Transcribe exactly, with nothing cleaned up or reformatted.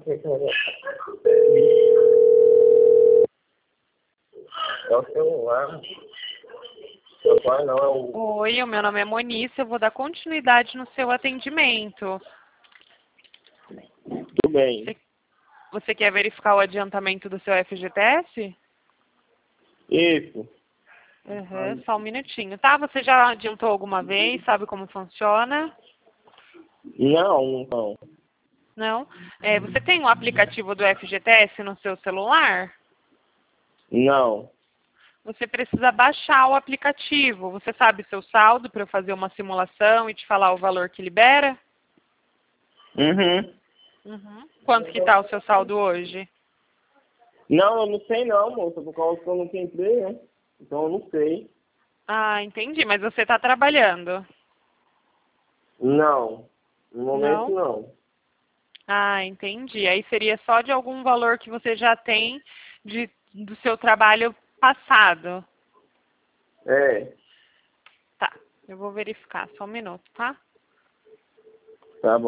É o celular. Meu pai não é o... Oi, o meu nome é Monice, eu vou dar continuidade no seu atendimento. Tudo bem. Você, você quer verificar o adiantamento do seu F G T S? Isso. Uhum, só um minutinho, tá? Você já adiantou alguma vez? Sabe como funciona? Não, não. Não? É, você tem o aplicativo do F G T S no seu celular? Não. Você precisa baixar o aplicativo. Você sabe seu saldo para eu fazer uma simulação e te falar o valor que libera? Uhum. Uhum. Quanto que está o seu saldo hoje? Não, eu não sei não, moça, por causa que eu nunca entrei, né? Então eu não sei. Ah, entendi. Mas você está trabalhando? Não. No momento Não? não. Ah, entendi. Aí seria só de algum valor que você já tem de, do seu trabalho passado. É. Tá, eu vou verificar. Só um minuto, tá?